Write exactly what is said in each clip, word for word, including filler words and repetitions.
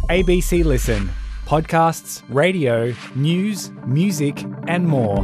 A B C Listen. Podcasts, radio, news, music and more.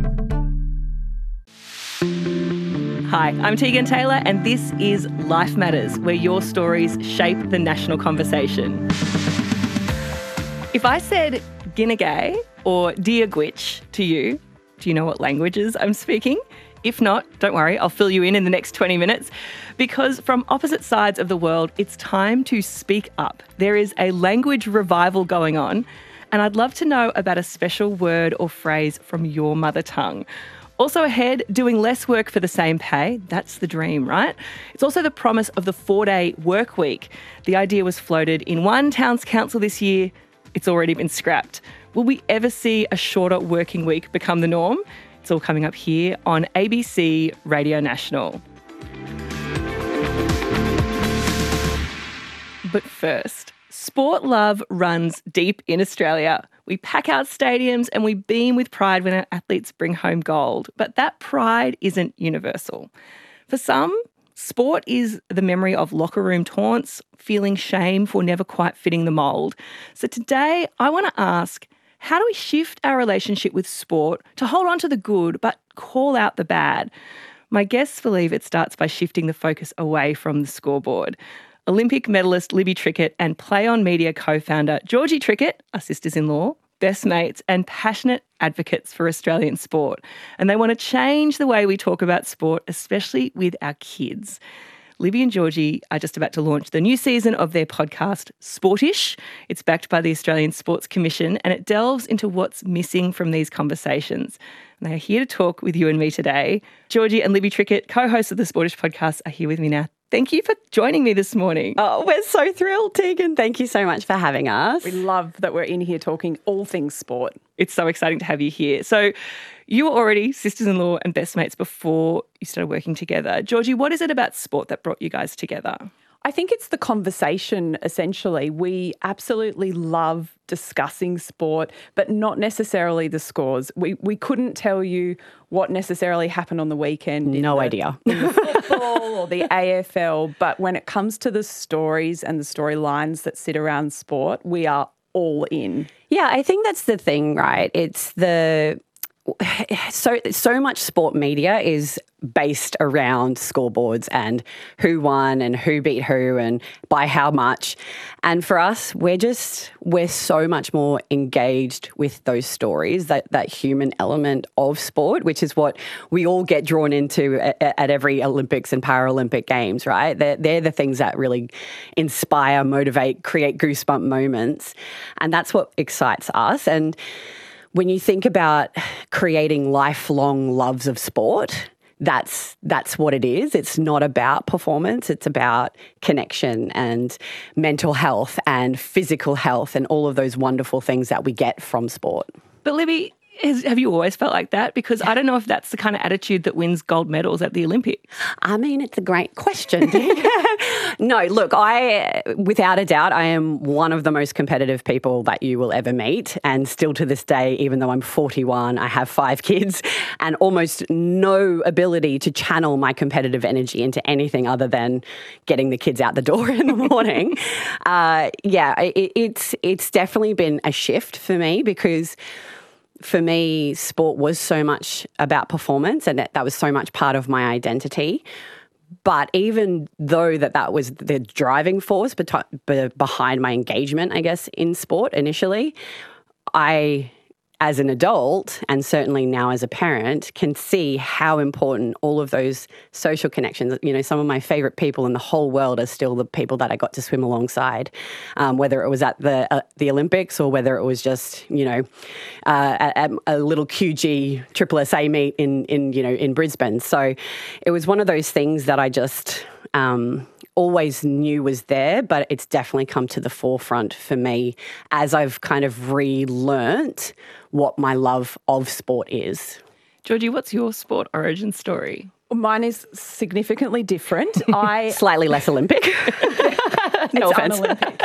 Hi, I'm Tegan Taylor and this is Life Matters, where your stories shape the national conversation. If I said Ginnegay or Diagwitch to you, do you know what languages I'm speaking? If not, don't worry, I'll fill you in in the next twenty minutes. Because from opposite sides of the world, it's time to speak up. There is a language revival going on, and I'd love to know about a special word or phrase from your mother tongue. Also ahead, doing less work for the same pay. That's the dream, right? It's also the promise of the four-day work week. The idea was floated in one town's council this year. It's already been scrapped. Will we ever see a shorter working week become the norm? It's all coming up here on A B C Radio National. But first, sport love runs deep in Australia. We pack out stadiums and we beam with pride when our athletes bring home gold. But that pride isn't universal. For some, sport is the memory of locker room taunts, feeling shame for never quite fitting the mould. So today, I want to ask, how do we shift our relationship with sport to hold on to the good but call out the bad? My guests believe it starts by shifting the focus away from the scoreboard. Olympic medalist Libby Trickett and Play On Media co-founder Georgie Trickett are sisters-in-law, best mates and passionate advocates for Australian sport. And they want to change the way we talk about sport, especially with our kids. Libby and Georgie are just about to launch the new season of their podcast, Sportish. It's backed by the Australian Sports Commission and it delves into what's missing from these conversations. And they are here to talk with you and me today. Georgie and Libby Trickett, co-hosts of the Sportish podcast, are here with me now. Thank you for joining me this morning. Oh, we're so thrilled, Tegan. Thank you so much for having us. We love that we're in here talking all things sport. It's so exciting to have you here. So you were already sisters-in-law and best mates before you started working together. Georgie, what is it about sport that brought you guys together? I think it's the conversation, essentially. We absolutely love discussing sport, but not necessarily the scores. We we couldn't tell you what necessarily happened on the weekend. No the, idea. In the football or the A F L. But when it comes to the stories and the storylines that sit around sport, we are all in. Yeah, I think that's the thing, right? It's the... So so much sport media is based around scoreboards and who won and who beat who and by how much. And for us, we're just, we're so much more engaged with those stories, that, that human element of sport, which is what we all get drawn into at, at every Olympics and Paralympic Games, right? They're, they're the things that really inspire, motivate, create goosebump moments. And that's what excites us. And when you think about creating lifelong loves of sport, that's that's what it is. It's not about performance. It's about connection and mental health and physical health and all of those wonderful things that we get from sport. But Libby, Is, have you always felt like that? Because I don't know if that's the kind of attitude that wins gold medals at the Olympics. I mean, it's a great question. No, look, I, without a doubt, I am one of the most competitive people that you will ever meet. And still to this day, even though I'm forty-one, I have five kids and almost no ability to channel my competitive energy into anything other than getting the kids out the door in the morning. uh, yeah, it, it's it's definitely been a shift for me because for me, sport was so much about performance and that, that was so much part of my identity. But even though that that was the driving force be- behind my engagement, I guess, in sport initially, I, as an adult and certainly now as a parent, can see how important all of those social connections, you know, some of my favourite people in the whole world are still the people that I got to swim alongside, um, whether it was at the uh, the Olympics or whether it was just, you know, uh, at, at a little Q G Triple S A meet in, in, you know, in Brisbane. So it was one of those things that I just um, always knew was there, but it's definitely come to the forefront for me as I've kind of relearnt what my love of sport is. Georgie, what's your sport origin story? Mine is significantly different. I Slightly less Olympic. No it's offense. un-Olympic.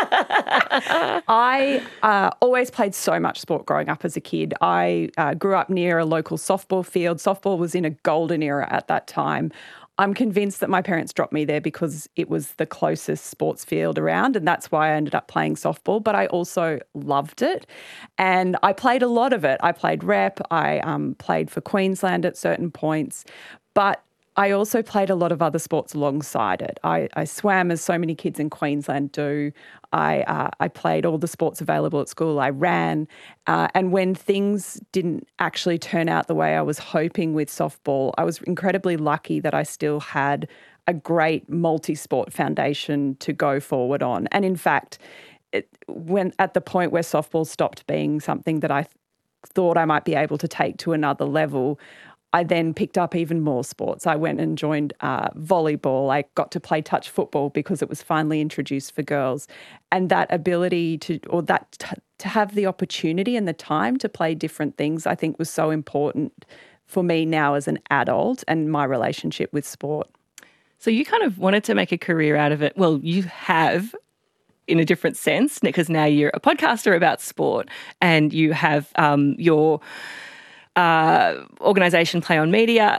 I uh, always played so much sport growing up as a kid. I uh, grew up near a local softball field. Softball was in a golden era at that time. I'm convinced that my parents dropped me there because it was the closest sports field around, and that's why I ended up playing softball. But I also loved it, and I played a lot of it. I played rep, I um, played for Queensland at certain points, but I also played a lot of other sports alongside it. I, I swam, as so many kids in Queensland do. I uh, I played all the sports available at school. I ran. Uh, and when things didn't actually turn out the way I was hoping with softball, I was incredibly lucky that I still had a great multi-sport foundation to go forward on. And in fact, it, when at the point where softball stopped being something that I th- thought I might be able to take to another level, I then picked up even more sports. I went and joined uh, volleyball. I got to play touch football because it was finally introduced for girls. And that ability to, or that t- to have the opportunity and the time to play different things, I think was so important for me now as an adult and my relationship with sport. So you kind of wanted to make a career out of it. Well, you have, in a different sense, because now you're a podcaster about sport and you have um, your uh, organisation Play On Media.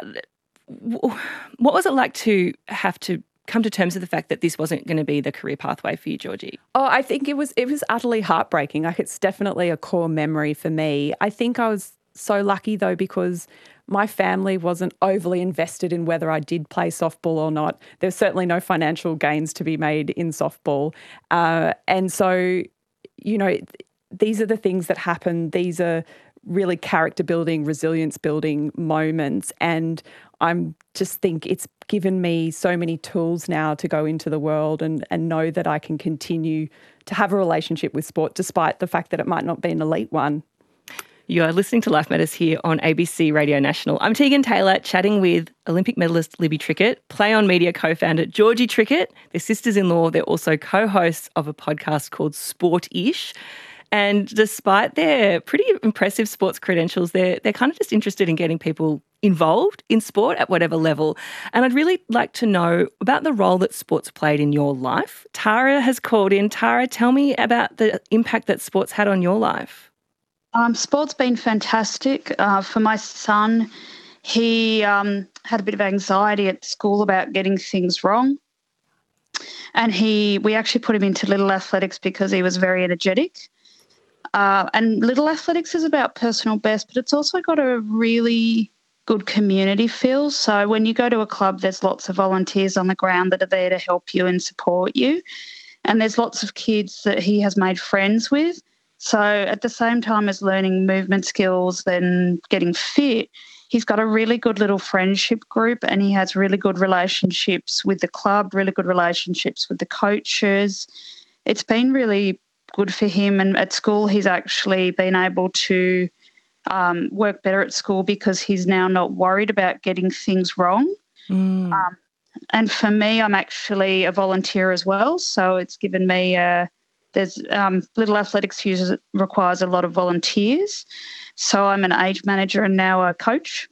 What was it like to have to come to terms with the fact that this wasn't going to be the career pathway for you, Georgie? Oh, I think it was it was utterly heartbreaking. Like, it's definitely a core memory for me. I think I was so lucky though, because my family wasn't overly invested in whether I did play softball or not. There's certainly no financial gains to be made in softball. Uh, and so, you know, these are the things that happen. These are really character building, resilience building moments. And I'm just think it's given me so many tools now to go into the world and, and know that I can continue to have a relationship with sport, despite the fact that it might not be an elite one. You are listening to Life Matters here on A B C Radio National. I'm Tegan Taylor, chatting with Olympic medalist Libby Trickett, Play On Media co-founder Georgie Trickett. They're sisters-in-law. They're also co-hosts of a podcast called Sport-ish. And despite their pretty impressive sports credentials, they're, they're kind of just interested in getting people involved in sport at whatever level. And I'd really like to know about the role that sports played in your life. Tara has called in. Tara, tell me about the impact that sports had on your life. Um, sport's been fantastic. Uh, for my son, he um, had a bit of anxiety at school about getting things wrong. And he, we actually put him into Little Athletics because he was very energetic. Uh, and Little Athletics is about personal best, but it's also got a really good community feel. So when you go to a club, there's lots of volunteers on the ground that are there to help you and support you. And there's lots of kids that he has made friends with. So at the same time as learning movement skills and getting fit, he's got a really good little friendship group, and he has really good relationships with the club, really good relationships with the coaches. It's been really good for him, and at school he's actually been able to um, work better at school because he's now not worried about getting things wrong. Mm. Um, and for me, I'm actually a volunteer as well, so it's given me a There's um, Little Athletics uses, requires a lot of volunteers. So I'm an age manager and now a coach.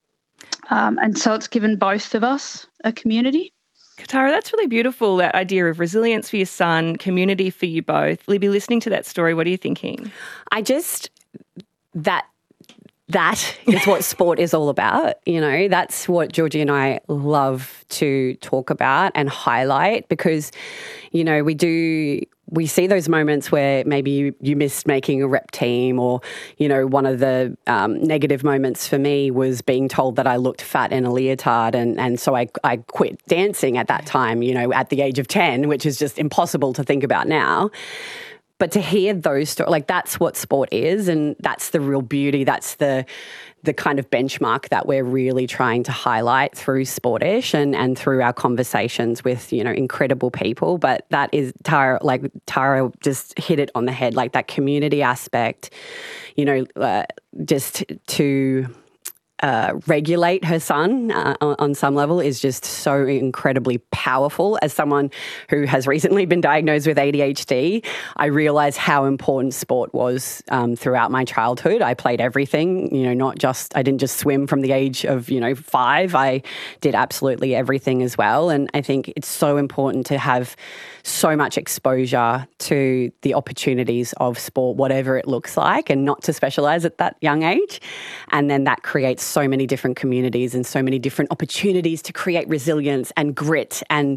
Um, and so it's given both of us a community. Tara, that's really beautiful, that idea of resilience for your son, community for you both. Libby, listening to that story, what are you thinking? I just, that that is what sport is all about. You know, that's what Georgie and I love to talk about and highlight, because, you know, we do... we see those moments where maybe you, you missed making a rep team, or, you know, one of the um, negative moments for me was being told that I looked fat in a leotard, and, and so I, I quit dancing at that time, you know, at the age of ten, which is just impossible to think about now. But to hear those stories, like, that's what sport is, and that's the real beauty. That's the the kind of benchmark that we're really trying to highlight through Sport-ish and, and through our conversations with, you know, incredible people. But that is, Tara, like Tara just hit it on the head, like that community aspect, you know, uh, just to... Uh, regulate her son uh, on, on some level is just so incredibly powerful. As someone who has recently been diagnosed with A D H D, I realised how important sport was um, throughout my childhood. I played everything, you know, not just, I didn't just swim from the age of, you know, five. I did absolutely everything as well. And I think it's so important to have so much exposure to the opportunities of sport, whatever it looks like, and not to specialise at that young age. And then that creates so many different communities and so many different opportunities to create resilience and grit and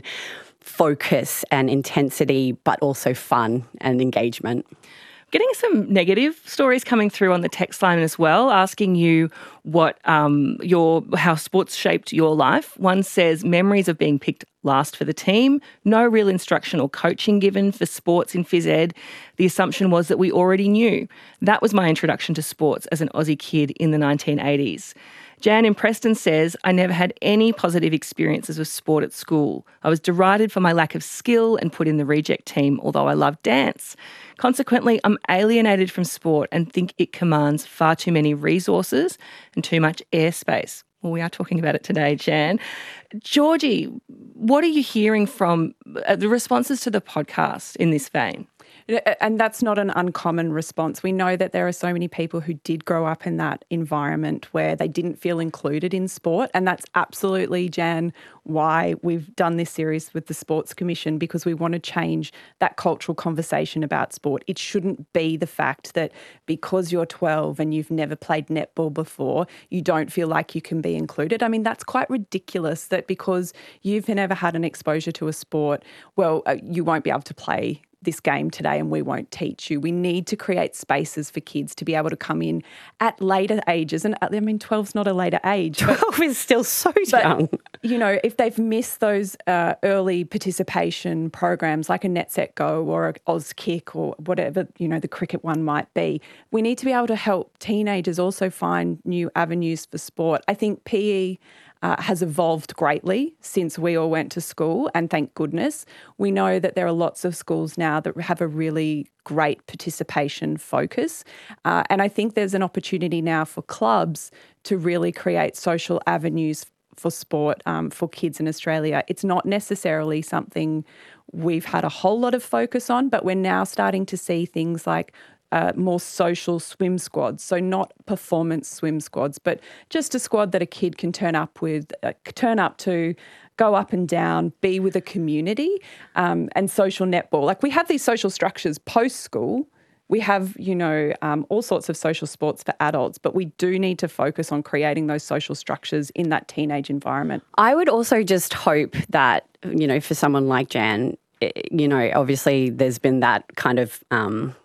focus and intensity, but also fun and engagement. Getting some negative stories coming through on the text line as well, asking you what um, your how sports shaped your life. One says memories of being picked last for the team, no real instruction or coaching given for sports in phys ed. The assumption was that we already knew. That was my introduction to sports as an Aussie kid in the nineteen eighties. Jan in Preston says, I never had any positive experiences with sport at school. I was derided for my lack of skill and put in the reject team, although I loved dance. Consequently, I'm alienated from sport and think it commands far too many resources and too much airspace. Well, we are talking about it today, Jan. Georgie, what are you hearing from the responses to the podcast in this vein? And that's not an uncommon response. We know that there are so many people who did grow up in that environment where they didn't feel included in sport. And that's absolutely, Jan, why we've done this series with the Sports Commission, because we want to change that cultural conversation about sport. It shouldn't be the fact that because you're twelve and you've never played netball before, you don't feel like you can be included. I mean, that's quite ridiculous that because you've never had an exposure to a sport, well, uh, you won't be able to play this game today and we won't teach you. We need to create spaces for kids to be able to come in at later ages. And I mean, twelve's not a later age. twelve is still so but, young. You know, if they've missed those uh, early participation programs like a Net Set Go or a Oz Kick or whatever, you know, the cricket one might be, we need to be able to help teenagers also find new avenues for sport. I think P E Uh, has evolved greatly since we all went to school, and thank goodness. We know that there are lots of schools now that have a really great participation focus, uh, and I think there's an opportunity now for clubs to really create social avenues for sport um, for kids in Australia. It's not necessarily something we've had a whole lot of focus on, but we're now starting to see things like Uh, more social swim squads. So not performance swim squads, but just a squad that a kid can turn up with, uh, turn up to, go up and down, be with a community, um, and social netball. Like we have these social structures post-school. We have, you know, um, all sorts of social sports for adults, but we do need to focus on creating those social structures in that teenage environment. I would also just hope that, you know, for someone like Jan, you know, obviously there's been that kind of um,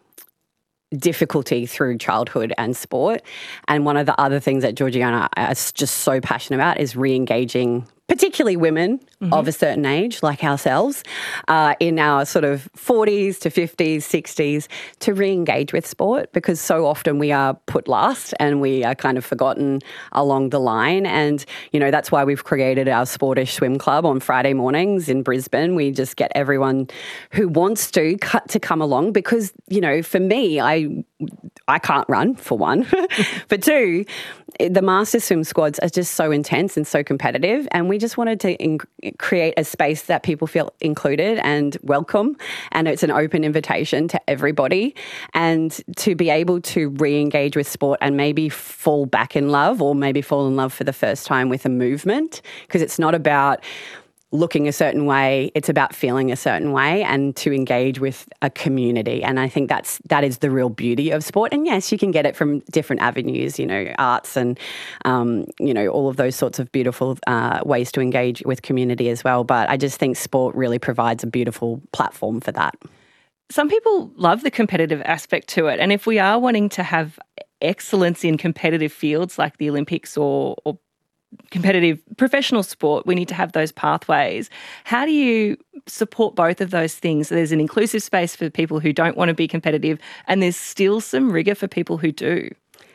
difficulty through childhood and sport. And one of the other things that Georgiana is just so passionate about is re-engaging particularly women mm-hmm. of a certain age, like ourselves, uh, in our sort of forties to fifties, sixties, to re-engage with sport, because so often we are put last and we are kind of forgotten along the line. And, you know, that's why we've created our Sportish Swim Club on Friday mornings in Brisbane. We just get everyone who wants to cut to come along because, you know, for me, I I can't run, for one. For two, the master swim squads are just so intense and so competitive, and we just wanted to in- create a space that people feel included and welcome, and it's an open invitation to everybody, and to be able to re-engage with sport and maybe fall back in love, or maybe fall in love for the first time with a movement, because it's not about looking a certain way, it's about feeling a certain way, and to engage with a community. And I think that's that is the real beauty of sport. And yes, you can get it from different avenues, you know, arts and, um, you know, all of those sorts of beautiful uh, ways to engage with community as well. But I just think sport really provides a beautiful platform for that. Some people love the competitive aspect to it. And if we are wanting to have excellence in competitive fields like the Olympics or, or competitive professional sport, we need to have those pathways. How do you support both of those things? So there's an inclusive space for people who don't want to be competitive, and there's still some rigour for people who do.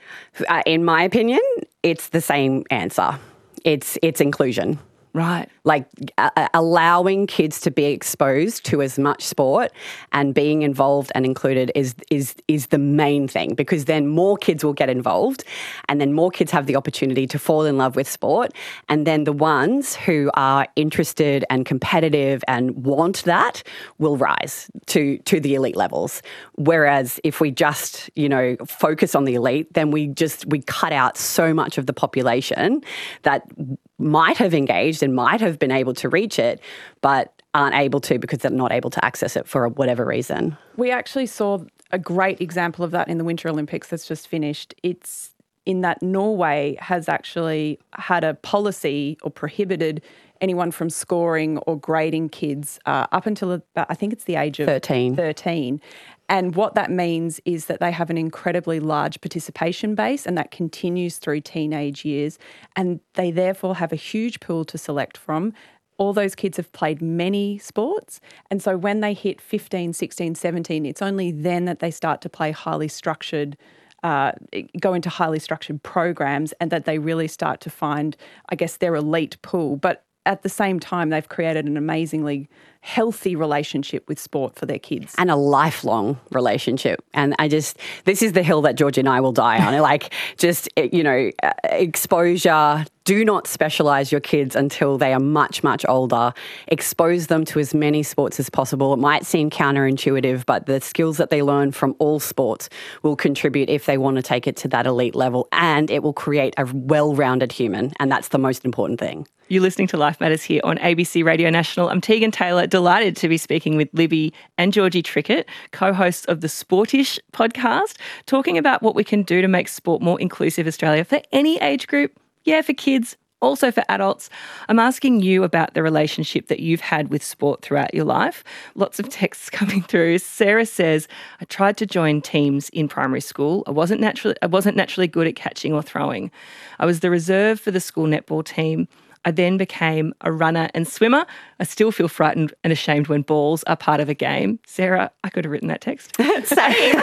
Uh, in my opinion, it's the same answer. It's it's inclusion. Right. Like uh, allowing kids to be exposed to as much sport and being involved and included is is is the main thing, because then more kids will get involved, and then more kids have the opportunity to fall in love with sport, and then the ones who are interested and competitive and want that will rise to to the elite levels. Whereas if we just, you know, focus on the elite, then we just we cut out so much of the population that might have engaged and might have been able to reach it, but aren't able to because they're not able to access it for whatever reason. We actually saw a great example of that in the Winter Olympics that's just finished. It's in that Norway has actually had a policy or prohibited anyone from scoring or grading kids uh, up until about, I think it's the age of thirteen. thirteen. And what that means is that they have an incredibly large participation base, and that continues through teenage years. And they therefore have a huge pool to select from. All those kids have played many sports. And so when they hit fifteen, sixteen, seventeen, it's only then that they start to play highly structured Uh, go into highly structured programs, and that they really start to find, I guess, their elite pool. But at the same time, they've created an amazingly healthy relationship with sport for their kids. And a lifelong relationship. And I just, this is the hill that Georgie and I will die on. Like, just, you know, exposure. Do not specialise your kids until they are much, much older. Expose them to as many sports as possible. It might seem counterintuitive, but the skills that they learn from all sports will contribute if they want to take it to that elite level, and it will create a well-rounded human, and that's the most important thing. You're listening to Life Matters here on A B C Radio National. I'm Tegan Taylor, delighted to be speaking with Libby and Georgie Trickett, co-hosts of the Sportish podcast, talking about what we can do to make sport more inclusive Australia for any age group. Yeah, for kids, also for adults. I'm asking you about the relationship that you've had with sport throughout your life. Lots of texts coming through. Sarah says, I tried to join teams in primary school. I wasn't naturally, I wasn't naturally good at catching or throwing. I was the reserve for the school netball team. I then became a runner and swimmer. I still feel frightened and ashamed when balls are part of a game. Sarah, I could have written that text. Same.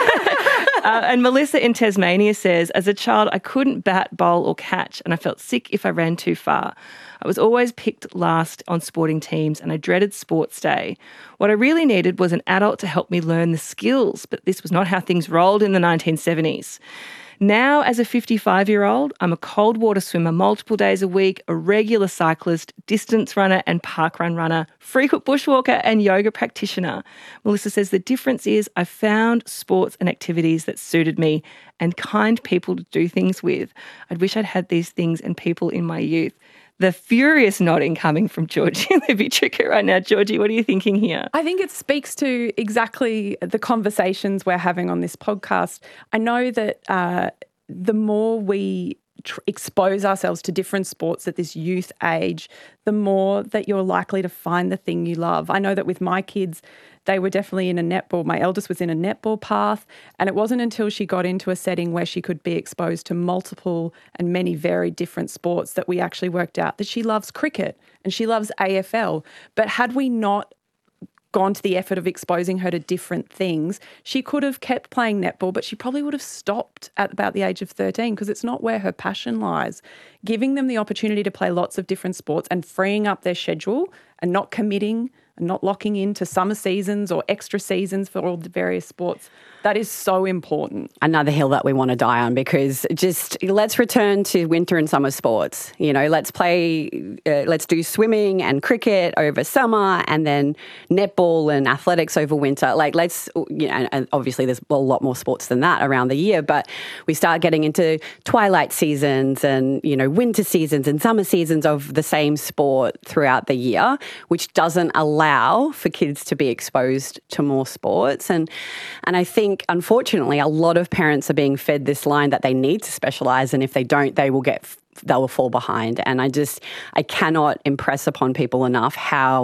Uh, and Melissa in Tasmania says, as a child, I couldn't bat, bowl or catch, and I felt sick if I ran too far. I was always picked last on sporting teams, and I dreaded sports day. What I really needed was an adult to help me learn the skills, but this was not how things rolled in the nineteen seventies. Now, as a fifty-five-year-old, I'm a cold water swimmer multiple days a week, a regular cyclist, distance runner and parkrun runner, frequent bushwalker and yoga practitioner. Melissa says the difference is I found sports and activities that suited me and kind people to do things with. I'd wish I'd had these things and people in my youth. The furious nodding coming from Georgie and Libby Trickett right now. Georgie, what are you thinking here? I think it speaks to exactly the conversations we're having on this podcast. I know that uh, the more we tr- expose ourselves to different sports at this youth age, the more that you're likely to find the thing you love. I know that with my kids, they were definitely in a netball. My eldest was in a netball path, and it wasn't until she got into a setting where she could be exposed to multiple and many very different sports that we actually worked out that she loves cricket and she loves A F L. But had we not gone to the effort of exposing her to different things, she could have kept playing netball, but she probably would have stopped at about the age of thirteen because it's not where her passion lies. Giving them the opportunity to play lots of different sports and freeing up their schedule and not committing and not locking into summer seasons or extra seasons for all the various sports, that is so important. Another hill that we want to die on, because just let's return to winter and summer sports. You know, let's play, uh, let's do swimming and cricket over summer, and then netball and athletics over winter. Like, let's, you know, and obviously there's a lot more sports than that around the year, but we start getting into twilight seasons and, you know, winter seasons and summer seasons of the same sport throughout the year, which doesn't allow for kids to be exposed to more sports. And, and I think, unfortunately, a lot of parents are being fed this line that they need to specialise, and if they don't, they will get they will fall behind. And I just I cannot impress upon people enough how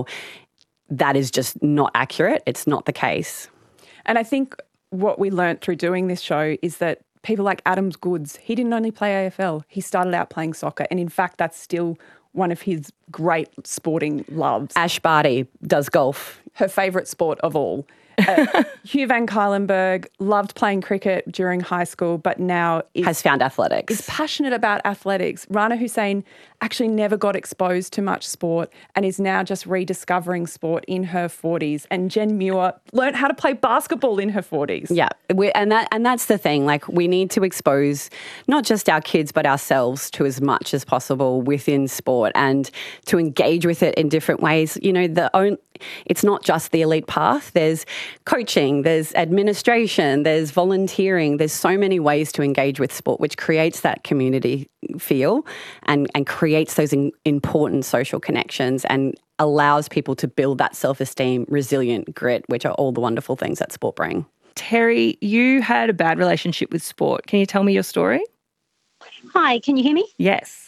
that is just not accurate. It's not the case. And I think what we learnt through doing this show is that people like Adams Goods, he didn't only play A F L. He started out playing soccer, and in fact, that's still one of his great sporting loves. Ash Barty does golf. Her favourite sport of all. Uh, Hugh Van Cuylenburg loved playing cricket during high school, but now is, has found athletics. Is passionate about athletics. Rana Hussain actually never got exposed to much sport and is now just rediscovering sport in her forties. And Jen Muir learnt how to play basketball in her forties. Yeah, we, and that and that's the thing. Like, we need to expose not just our kids but ourselves to as much as possible within sport, and to engage with it in different ways. You know, the own. It's not just the elite path. There's coaching, there's administration, there's volunteering. There's so many ways to engage with sport, which creates that community feel and, and creates those in, important social connections and allows people to build that self-esteem, resilient grit, which are all the wonderful things that sport bring. Terry, you had a bad relationship with sport. Can you tell me your story? Hi, can you hear me? Yes.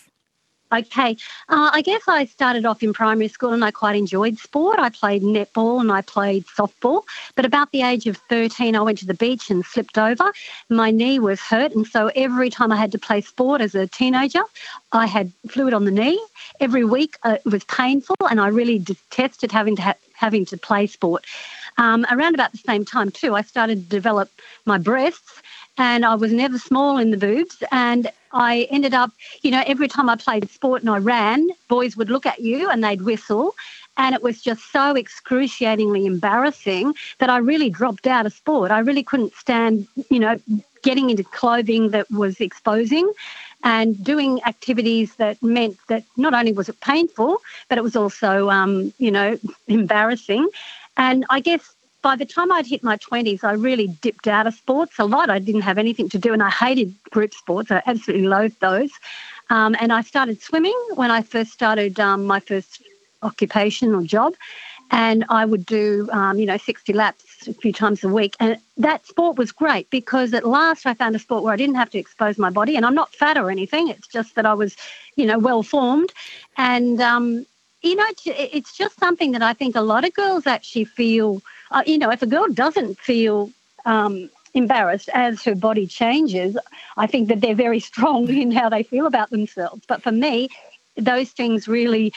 Okay. Uh, I guess I started off in primary school and I quite enjoyed sport. I played netball and I played softball. But about the age of thirteen, I went to the beach and slipped over. My knee was hurt. And so every time I had to play sport as a teenager, I had fluid on the knee. Every week uh, it was painful and I really detested having to, ha- having to play sport. Um, around about the same time too, I started to develop my breasts. And I was never small in the boobs. And I ended up, you know, every time I played sport and I ran, boys would look at you and they'd whistle. And it was just so excruciatingly embarrassing that I really dropped out of sport. I really couldn't stand, you know, getting into clothing that was exposing and doing activities that meant that not only was it painful, but it was also, um, you know, embarrassing. And I guess by the time I'd hit my twenties, I really dipped out of sports a lot. I didn't have anything to do and I hated group sports. I absolutely loathed those. Um, and I started swimming when I first started um, my first occupation or job. And I would do, um, you know, sixty laps a few times a week. And that sport was great because at last I found a sport where I didn't have to expose my body. And I'm not fat or anything. It's just that I was, you know, well-formed. And, um, you know, it's just something that I think a lot of girls actually feel. Uh, you know, if a girl doesn't feel um, embarrassed as her body changes, I think that they're very strong in how they feel about themselves. But for me, those things really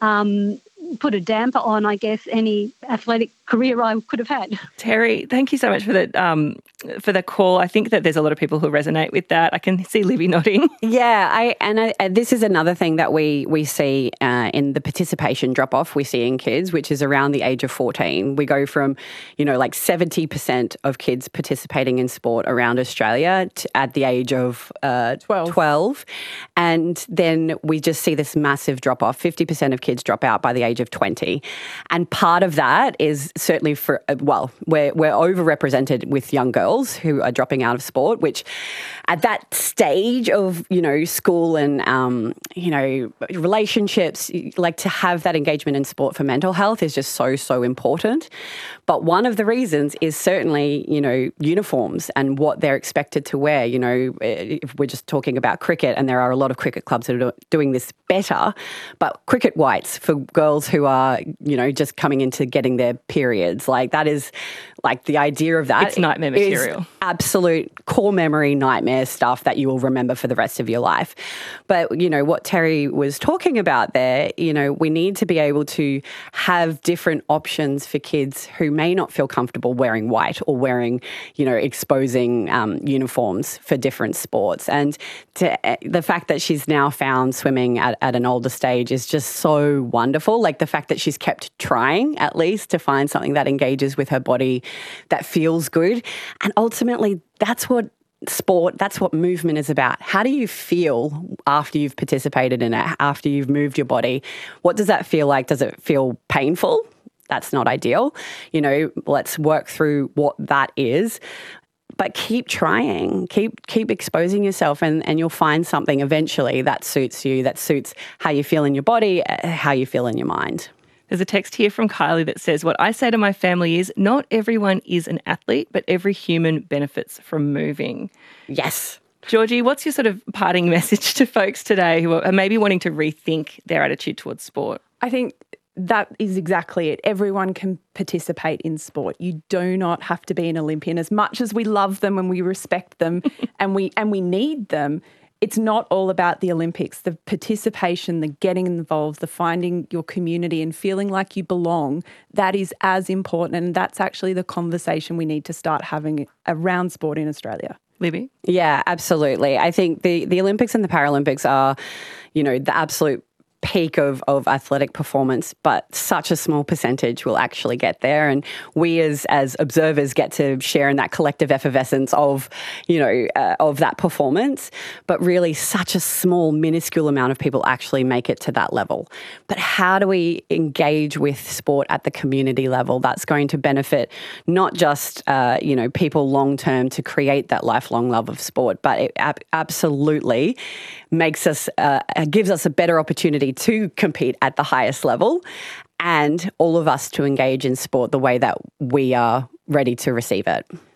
um, put a damper on, I guess, any athletic career I could have had. Terry, thank you so much for the um, for the call. I think that there's a lot of people who resonate with that. I can see Libby nodding. Yeah, I and I, this is another thing that we we see uh, in the participation drop off we see in kids, which is around the age of fourteen. We go from, you know, like seventy percent of kids participating in sport around Australia to, at the age of uh, twelve. twelve, and then we just see this massive drop off. fifty percent of kids drop out by the age of twenty, and part of that is certainly for, well, we're, we're overrepresented with young girls who are dropping out of sport, which at that stage of, you know, school and, um, you know, relationships, like to have that engagement in sport for mental health is just so, so important. But one of the reasons is certainly, you know, uniforms and what they're expected to wear. You know, if we're just talking about cricket, and there are a lot of cricket clubs that are doing this better, but cricket whites for girls who are, you know, just coming into getting their periods, like that is like the idea of that. It's nightmare material. Absolute core memory nightmare stuff that you will remember for the rest of your life. But, you know, what Terry was talking about there, you know, we need to be able to have different options for kids who may not feel comfortable wearing white or wearing, you know, exposing um, uniforms for different sports. And to, uh, the fact that she's now found swimming at, at an older stage is just so wonderful. Like the fact that she's kept trying at least to find something that engages with her body, that feels good. And ultimately, that's what sport, that's what movement is about. How do you feel after you've participated in it, after you've moved your body? What does that feel like? Does it feel painful? That's not ideal. You know, let's work through what that is. But keep trying, keep keep exposing yourself, and, and you'll find something eventually that suits you, that suits how you feel in your body, how you feel in your mind. There's a text here from Kylie that says, what I say to my family is not everyone is an athlete, but every human benefits from moving. Yes. Georgie, what's your sort of parting message to folks today who are maybe wanting to rethink their attitude towards sport? I think that is exactly it. Everyone can participate in sport. You do not have to be an Olympian. As much as we love them and we respect them and we and we need them, it's not all about the Olympics. The participation, the getting involved, the finding your community and feeling like you belong, that is as important. And that's actually the conversation we need to start having around sport in Australia. Libby? Yeah, absolutely. I think the, the Olympics and the Paralympics are, you know, the absolute peak of, of athletic performance, but such a small percentage will actually get there. And we as as observers get to share in that collective effervescence of, you know, uh, of that performance. But really such a small, minuscule amount of people actually make it to that level. But how do we engage with sport at the community level? That's going to benefit not just, uh, you know, people long term to create that lifelong love of sport, but it ab- absolutely makes us, uh, gives us a better opportunity to compete at the highest level, and all of us to engage in sport the way that we are ready to receive it.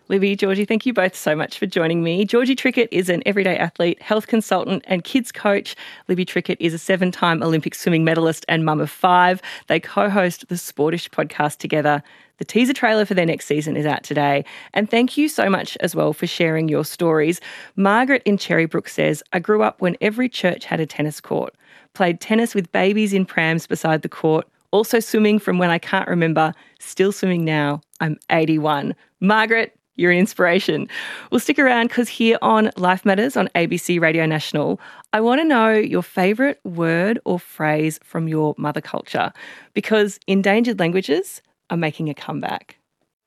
Libby, Georgie, thank you both so much for joining me. Georgie Trickett is an everyday athlete, health consultant and kids coach. Libby Trickett is a seven-time Olympic swimming medalist and mum of five. They co-host the Sportish podcast together. The teaser trailer for their next season is out today. And thank you so much as well for sharing your stories. Margaret in Cherrybrook says, I grew up when every church had a tennis court. Played tennis with babies in prams beside the court. Also swimming from when I can't remember. Still swimming now. I'm eighty-one. Margaret, you're an inspiration. We'll stick around because here on Life Matters on A B C Radio National, I want to know your favourite word or phrase from your mother culture, because endangered languages are making a comeback.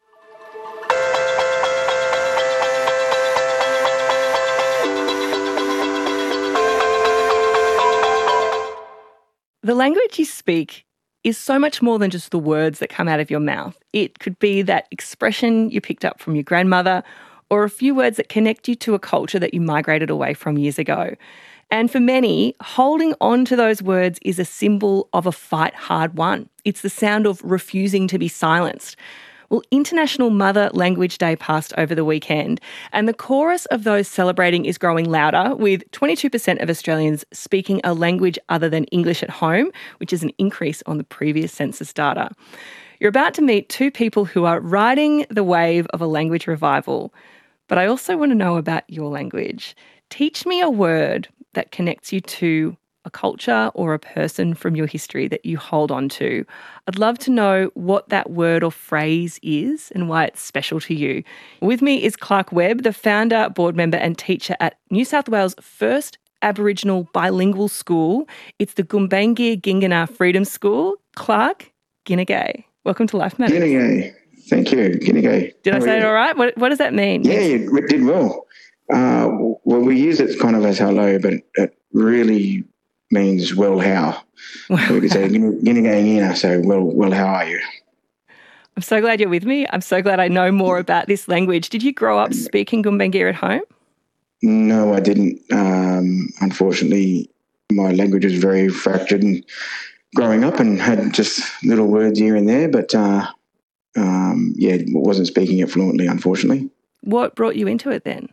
The language you speak is so much more than just the words that come out of your mouth. It could be that expression you picked up from your grandmother, or a few words that connect you to a culture that you migrated away from years ago. And for many, holding on to those words is a symbol of a fight hard won. It's the sound of refusing to be silenced. Well, International Mother Language Day passed over the weekend, and the chorus of those celebrating is growing louder, with twenty-two percent of Australians speaking a language other than English at home, which is an increase on the previous census data. You're about to meet two people who are riding the wave of a language revival, but I also want to know about your language. Teach me a word that connects you to a culture or a person from your history that you hold on to. I'd love to know what that word or phrase is and why it's special to you. With me is Clark Webb, the founder, board member and teacher at New South Wales' first Aboriginal bilingual school. It's the Gumbaynggirr Gingana Freedom School. Clark, Ginagay. Welcome to Life Matters. Ginagay. Thank you. Ginagay. Did How I say it all right? What, what does that mean? Yeah, you did well. Uh, well, we use it kind of as hello, but it really means well how. Well, we could say Ginagay, so well, well, how are you? I'm so glad you're with me. I'm so glad I know more about this language. Did you grow up speaking Gumbaynggirr at home? No, I didn't. Um, unfortunately, my language was very fractured and growing up and had just little words here and there, but uh, um, yeah, wasn't speaking it fluently, unfortunately. What brought you into it then?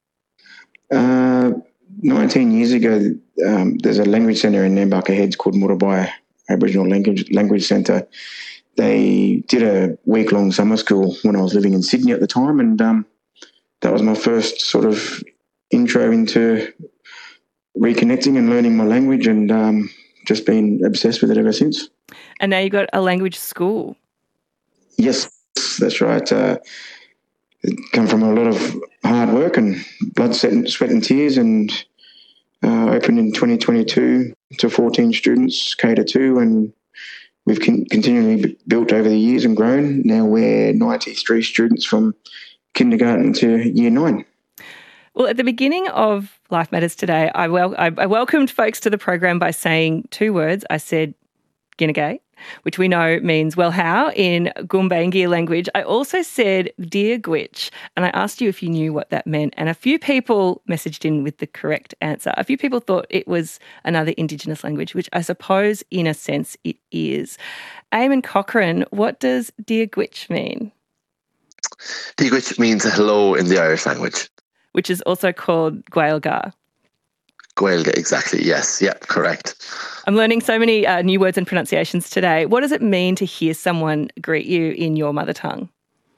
Uh, nineteen years ago, um, there's a language centre in Nambucca Heads called Murabai Aboriginal Language Language Centre. They did a week-long summer school when I was living in Sydney at the time, and um, that was my first sort of intro into reconnecting and learning my language, and um, just been obsessed with it ever since. And now you've got a language school. Yes, that's right. Uh, it come from a lot of hard work and blood, sweat and, sweat and tears, and uh, opened in twenty twenty-two to fourteen students, K to two, and we've con- continually built over the years and grown. Now we're ninety-three students from kindergarten to year nine. Well, at the beginning of Life Matters today, I, wel- I, I welcomed folks to the program by saying two words. I said Ginagay, which we know means well how in Gumbaynggirr language. I also said dear Gwitch, and I asked you if you knew what that meant, and a few people messaged in with the correct answer. A few people thought it was another Indigenous language, which I suppose in a sense it is. Eamon Cochrane, what does dear Gwitch mean? Dear Gwitch means hello in the Irish language. Which is also called Gaeilge. Gaeilge, exactly, yes, yeah, correct. I'm learning so many uh, new words and pronunciations today. What does it mean to hear someone greet you in your mother tongue?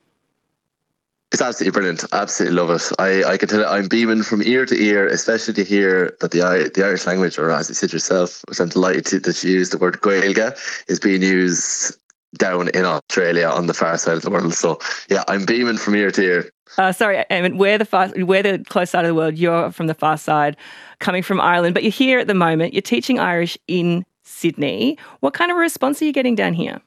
It's absolutely brilliant. I absolutely love it. I, I can tell you, I'm beaming from ear to ear, especially to hear that the the Irish language, or as you said yourself, which I'm delighted to, that you used the word Gaeilge, is being used down in Australia on the far side of the world. So yeah, I'm beaming from ear to ear. Uh, sorry, I mean, we're the far, we're the close side of the world. You're from the far side, coming from Ireland, but you're here at the moment. You're teaching Irish in Sydney. What kind of a response are you getting down here?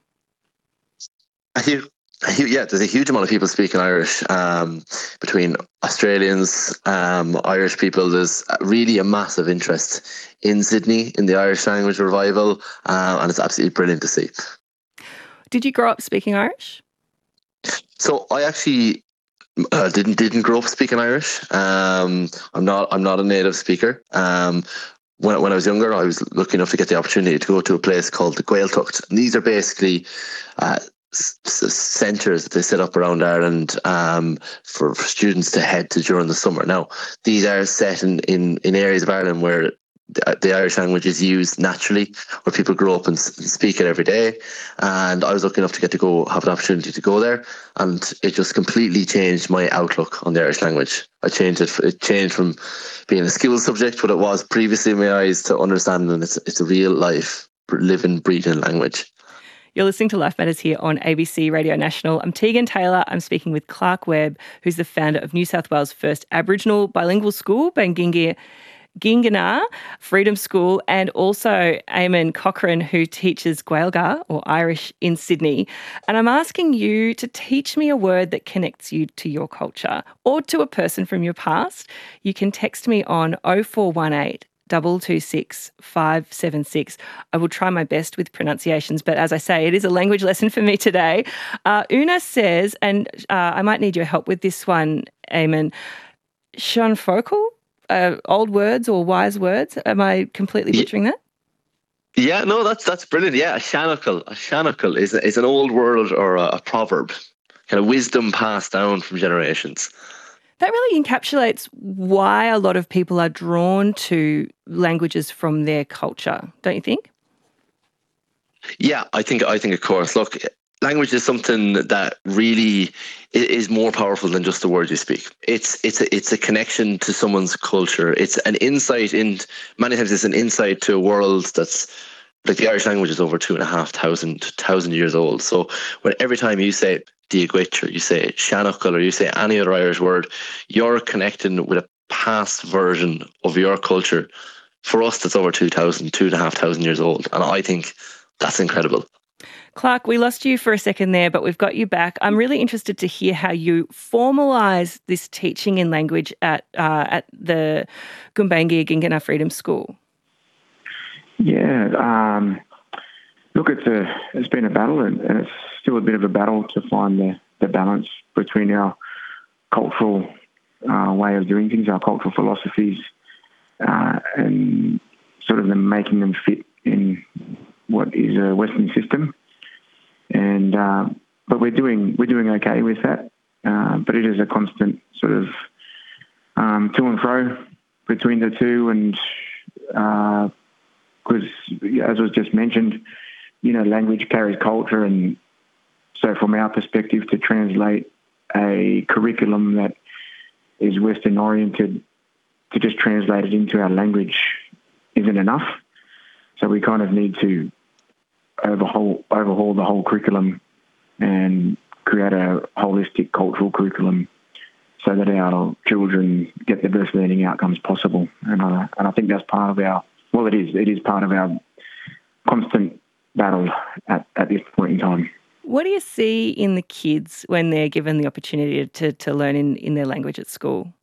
A huge, a huge, yeah, there's a huge amount of people speaking Irish um, between Australians, um, Irish people. There's really a massive interest in Sydney in the Irish language revival, uh, and it's absolutely brilliant to see. Did you grow up speaking Irish? So I actually uh, didn't didn't grow up speaking Irish. Um, I'm not I'm not a native speaker. Um, when when I was younger, I was lucky enough to get the opportunity to go to a place called the Gaeltacht. And these are basically uh, s- s- centres that they set up around Ireland um, for, for students to head to during the summer. Now, these are set in, in, in areas of Ireland where the, the Irish language is used naturally, where people grow up and, s- and speak it every day. And I was lucky enough to get to go, have an opportunity to go there, and it just completely changed my outlook on the Irish language. I changed it. It changed from being a school subject, what it was previously in my eyes, to understanding it's it's a real life, living, breathing language. You're listening to Life Matters here on A B C Radio National. I'm Tegan Taylor. I'm speaking with Clark Webb, who's the founder of New South Wales' first Aboriginal bilingual school, Bangingia Gingina Freedom School, and also Eamon Cochrane, who teaches Gaeilge or Irish in Sydney. And I'm asking you to teach me a word that connects you to your culture or to a person from your past. You can text me on oh four one eight, two two six, five seven six. I will try my best with pronunciations, but as I say, it is a language lesson for me today. Uh, Una says, and uh, I might need your help with this one, Eamon, Seanfocal? Uh, old words or wise words? Am I completely butchering that? Yeah, no, that's that's brilliant. Yeah, a shanacle. A shanacle is is an old word or a, a proverb, kind of wisdom passed down from generations. That really encapsulates why a lot of people are drawn to languages from their culture, don't you think? Yeah, I think I think of course. Look, language is something that really is more powerful than just the words you speak. It's it's a, it's a connection to someone's culture. It's an insight in, many times it's an insight to a world that's, like the Irish language is over two and a half thousand, thousand years old. So when every time you say Diagwitch, or you say Shanacle, or you say any other Irish word, you're connecting with a past version of your culture. For us, that's over two thousand, two and a half thousand years old. And I think that's incredible. Clark, we lost you for a second there, but we've got you back. I'm really interested to hear how you formalise this teaching in language at uh, at the Gumbaynggirr Gingina Freedom School. Yeah, um, look, it's a it's been a battle, and, and it's still a bit of a battle to find the, the balance between our cultural uh, way of doing things, our cultural philosophies, uh, and sort of them making them fit in what is a Western system. And uh, but we're doing we're doing okay with that. Uh, but it is a constant sort of um, to and fro between the two, and because uh, as was just mentioned, you know, language carries culture, and so from our perspective, to translate a curriculum that is Western oriented, to just translate it into our language isn't enough. So we kind of need to overhaul overhaul the whole curriculum and create a holistic cultural curriculum so that our children get the best learning outcomes possible. And I, and I think that's part of our, well, it is, it is part of our constant battle at, at this point in time. What do you see in the kids when they're given the opportunity to, to learn in, in their language at school?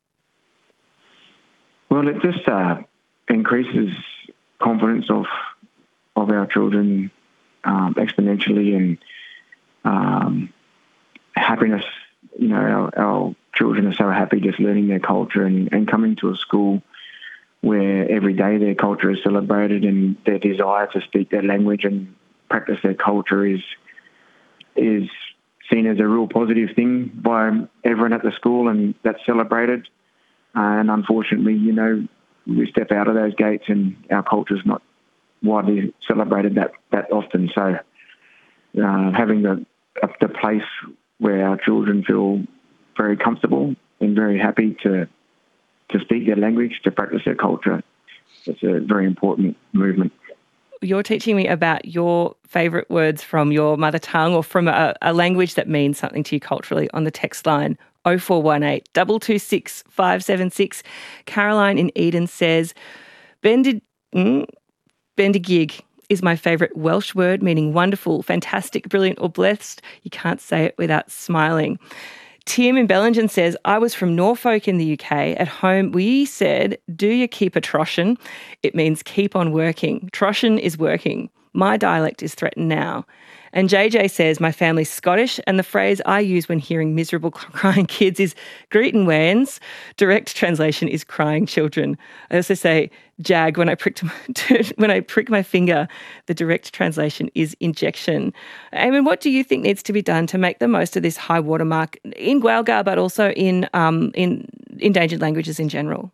Well, it just uh, increases confidence of of our children um, exponentially, and um, happiness. You know, our, our children are so happy just learning their culture and, and coming to a school where every day their culture is celebrated, and their desire to speak their language and practice their culture is is seen as a real positive thing by everyone at the school, and that's celebrated. And unfortunately, you know, we step out of those gates and our culture's not widely celebrated that, that often. So uh, having the, the place where our children feel very comfortable and very happy to to speak their language, to practice their culture, it's a very important movement. You're teaching me about your favourite words from your mother tongue or from a, a language that means something to you culturally on the text line oh four one eight, two two six, five seven six. Caroline in Eden says, Bendig, mm, Bendigig is my favourite Welsh word, meaning wonderful, fantastic, brilliant or blessed. You can't say it without smiling. Tim in Bellingen says, I was from Norfolk in the U K. At home, we said, do you keep a troshin? It means keep on working. Troshin is working. My dialect is threatened now. And J J says, my family's Scottish, and the phrase I use when hearing miserable crying kids is "greetin' wains." Direct translation is crying children. I also say "jag" when I pricked when I prick my finger. The direct translation is injection. Eamon, what do you think needs to be done to make the most of this high watermark in Gaeilge, but also in um, in endangered languages in general?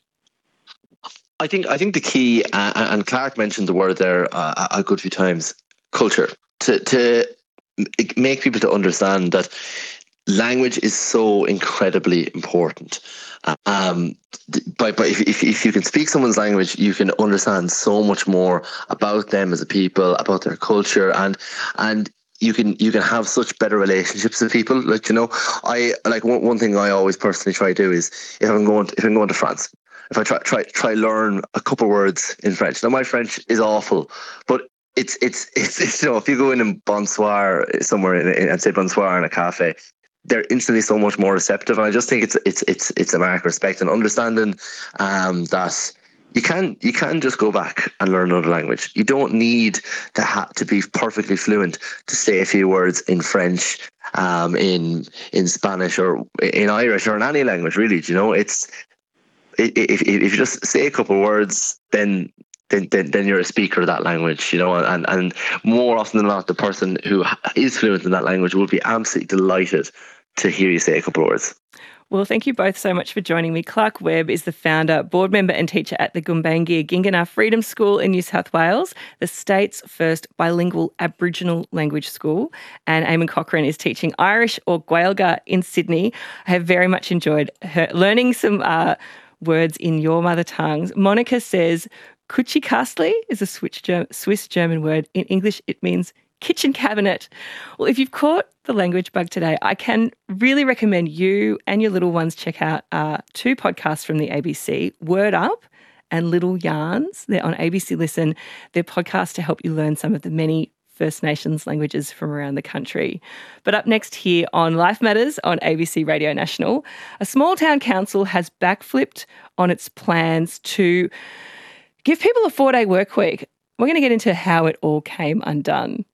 I think I think the key, uh, and Clark mentioned the word there uh, a good few times, culture. To to make people to understand that language is so incredibly important. Um, but but if, if if you can speak someone's language, you can understand so much more about them as a people, about their culture, and and. You can you can have such better relationships with people. Like, you know, I like one, one thing I always personally try to do is if I'm going to, if I'm going to France, if I try try try learn a couple words in French. Now my French is awful, but it's it's it's, it's you know, if you go in and bonsoir somewhere in, in, and say bonsoir in a cafe, they're instantly so much more receptive. And I just think it's it's it's it's a mark of respect and understanding um, that. You can you can just go back and learn another language. You don't need to ha- to be perfectly fluent to say a few words in French, um, in in Spanish, or in Irish, or in any language. Really, you know, it's if if, if you just say a couple of words, then. Then, then, then you're a speaker of that language, you know, and, and more often than not, the person who is fluent in that language will be absolutely delighted to hear you say a couple of words. Well, thank you both so much for joining me. Clark Webb is the founder, board member and teacher at the Gumbaynggirr Gingana Freedom School in New South Wales, the state's first bilingual Aboriginal language school. And Eamon Cochrane is teaching Irish or Gaeilge in Sydney. I have very much enjoyed her learning some uh, words in your mother tongues. Monica says, Kuchikastli is a Swiss German word. In English, it means kitchen cabinet. Well, if you've caught the language bug today, I can really recommend you and your little ones check out uh, two podcasts from the A B C, Word Up and Little Yarns. They're on A B C Listen. They're podcasts to help you learn some of the many First Nations languages from around the country. But up next here on Life Matters on A B C Radio National, a small town council has backflipped on its plans to give people a four-day work week. We're going to get into how it all came undone.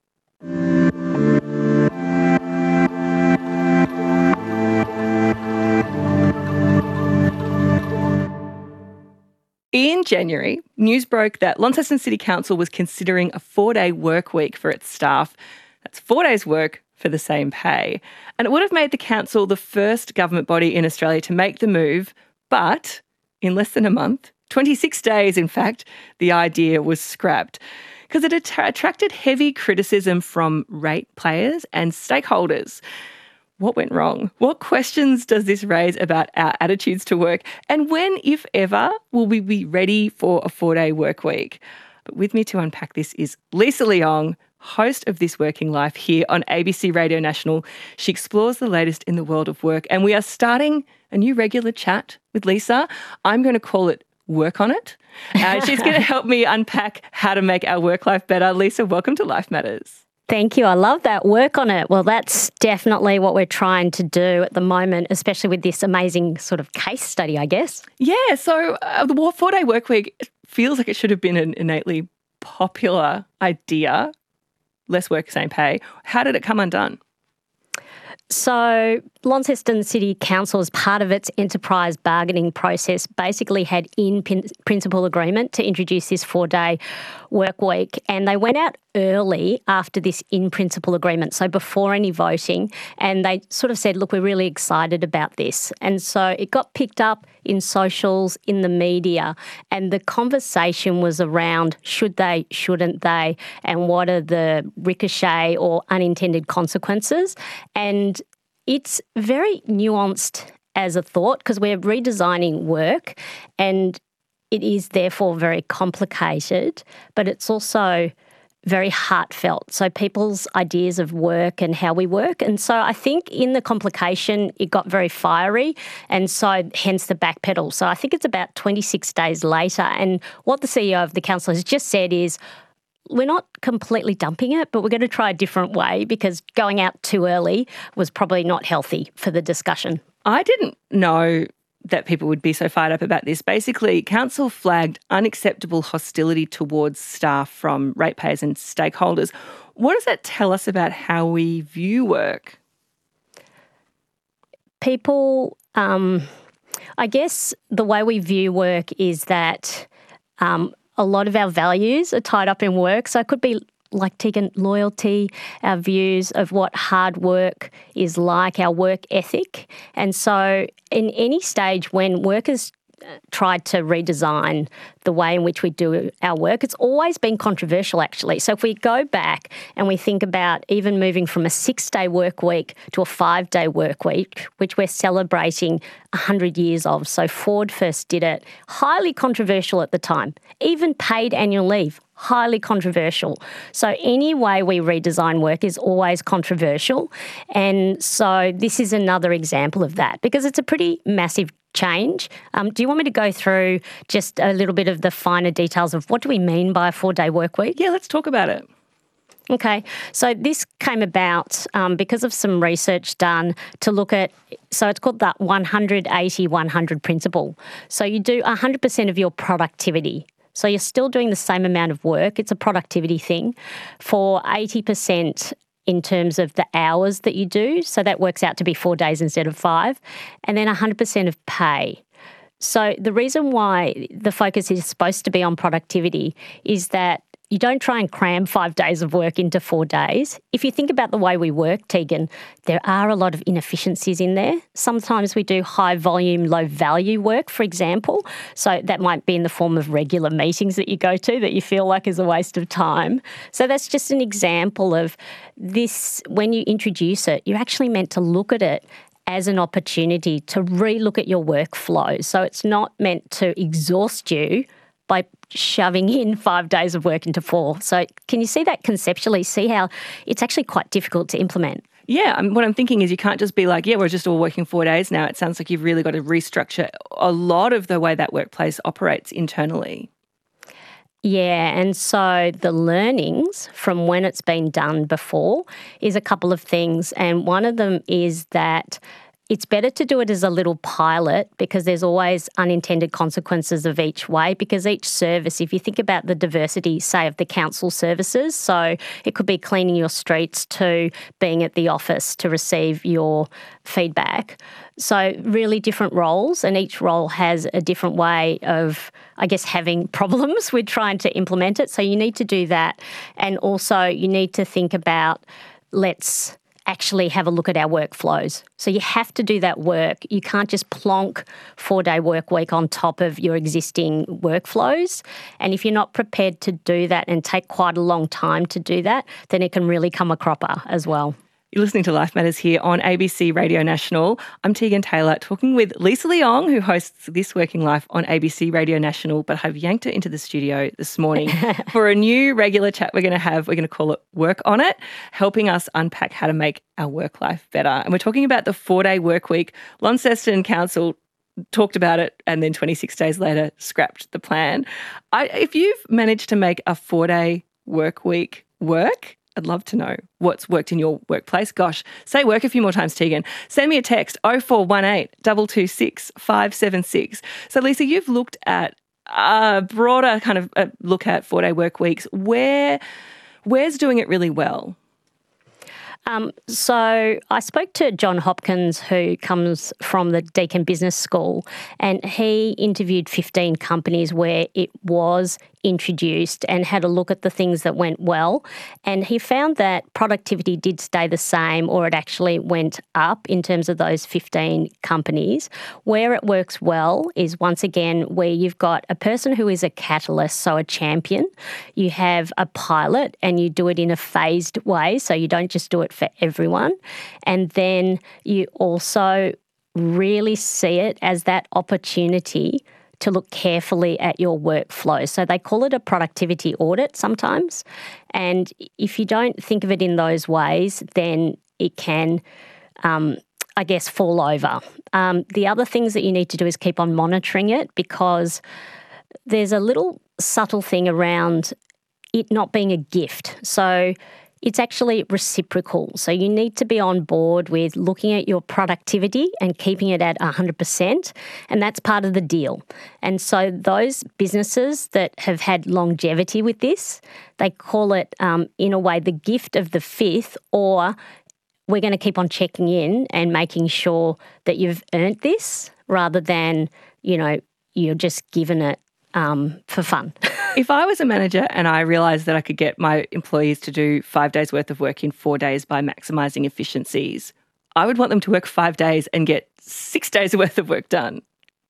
In January, news broke that Launceston City Council was considering a four-day work week for its staff. That's four days' work for the same pay. And it would have made the council the first government body in Australia to make the move, but in less than a month, twenty-six days in fact, the idea was scrapped because it att- attracted heavy criticism from ratepayers and stakeholders. What went wrong? What questions does this raise about our attitudes to work? And when, if ever, will we be ready for a four-day work week? But with me to unpack this is Lisa Leong, host of This Working Life here on A B C Radio National. She explores the latest in the world of work, and we are starting a new regular chat with Lisa. I'm going to call it Work on It. Uh, she's going to help me unpack how to make our work life better. Lisa, welcome to Life Matters. Thank you. I love that. Work on it. Well, that's definitely what we're trying to do at the moment, especially with this amazing sort of case study, I guess. Yeah. So uh, the four-day work week feels like it should have been an innately popular idea. Less work, same pay. How did it come undone? So Launceston City Council, as part of its enterprise bargaining process, basically had in principle agreement to introduce this four-day work week, and they went out early after this in principle agreement, so before any voting, and they sort of said, look, we're really excited about this. And so it got picked up in socials, in the media, and the conversation was around should they, shouldn't they, and what are the ricochet or unintended consequences. And it's very nuanced as a thought because we're redesigning work, and it is therefore very complicated, but it's also very heartfelt. So people's ideas of work and how we work. And so I think in the complication, it got very fiery, and so hence the backpedal. So I think it's about twenty-six days later. And what the C E O of the council has just said is, we're not completely dumping it, but we're going to try a different way because going out too early was probably not healthy for the discussion. I didn't know that people would be so fired up about this. Basically, council flagged unacceptable hostility towards staff from ratepayers and stakeholders. What does that tell us about how we view work? People, um, I guess the way we view work is that um, a lot of our values are tied up in work. So it could be, like Tegan, loyalty, our views of what hard work is like, our work ethic. And so in any stage when workers tried to redesign the way in which we do our work, it's always been controversial, actually. So if we go back and we think about even moving from a six-day work week to a five-day work week, which we're celebrating one hundred years of. So Ford first did it. Highly controversial at the time. Even paid annual leave, highly controversial. So any way we redesign work is always controversial. And so this is another example of that, because it's a pretty massive change. Um, do you want me to go through just a little bit of the finer details of what do we mean by a four-day work week? Yeah, let's talk about it. Okay, so this came about um, because of some research done to look at, so it's called the one hundred eighty one hundred principle. So you do one hundred percent of your productivity. So you're still doing the same amount of work. It's a productivity thing for eighty percent in terms of the hours that you do. So that works out to be four days instead of five. And then one hundred percent of pay. So the reason why the focus is supposed to be on productivity is that you don't try and cram five days of work into four days. If you think about the way we work, Tegan, there are a lot of inefficiencies in there. Sometimes we do high volume, low value work, for example. So that might be in the form of regular meetings that you go to that you feel like is a waste of time. So that's just an example of this. When you introduce it, you're actually meant to look at it as an opportunity to re-look at your workflow. So it's not meant to exhaust you by shoving in five days of work into four. So can you see that conceptually? See how it's actually quite difficult to implement? Yeah, I mean, what I'm thinking is you can't just be like, yeah, we're just all working four days now. It sounds like you've really got to restructure a lot of the way that workplace operates internally. Yeah, and so the learnings from when it's been done before is a couple of things. And one of them is that it's better to do it as a little pilot because there's always unintended consequences of each way, because each service, if you think about the diversity, say, of the council services, so it could be cleaning your streets to being at the office to receive your feedback. So really different roles, and each role has a different way of, I guess, having problems with trying to implement it. So you need to do that. And also you need to think about, let's actually have a look at our workflows. So you have to do that work. You can't just plonk four-day work week on top of your existing workflows. And if you're not prepared to do that and take quite a long time to do that, then it can really come a cropper as well. You're listening to Life Matters here on A B C Radio National. I'm Tegan Taylor, talking with Lisa Leong, who hosts This Working Life on A B C Radio National, but I've yanked her into the studio this morning for a new regular chat we're going to have. We're going to call it Work On It, helping us unpack how to make our work life better. And we're talking about the four-day work week. Launceston Council talked about it and then twenty-six days later scrapped the plan. I, if you've managed to make a four-day work week work, I'd love to know what's worked in your workplace. Gosh, say work a few more times, Tegan. Send me a text, oh four one eight, two two six, five seven six. So, Lisa, you've looked at a broader kind of a look at four-day work weeks. Where, where's doing it really well? Um, so I spoke to John Hopkins, who comes from the Deakin Business School, and he interviewed fifteen companies where it was introduced and had a look at the things that went well. And he found that productivity did stay the same, or it actually went up in terms of those fifteen companies. Where it works well is, once again, where you've got a person who is a catalyst, so a champion. You have a pilot and you do it in a phased way, so you don't just do it for everyone. And then you also really see it as that opportunity to look carefully at your workflow. So they call it a productivity audit sometimes. And if you don't think of it in those ways, then it can, um, I guess, fall over. Um, the other things that you need to do is keep on monitoring it, because there's a little subtle thing around it not being a gift. So it's actually reciprocal. So you need to be on board with looking at your productivity and keeping it at one hundred percent, and that's part of the deal. And so those businesses that have had longevity with this, they call it, um, in a way, the gift of the fifth, or we're going to keep on checking in and making sure that you've earned this rather than, you know, you're just given it um, for fun. If I was a manager and I realised that I could get my employees to do five days worth of work in four days by maximising efficiencies, I would want them to work five days and get six days worth of work done.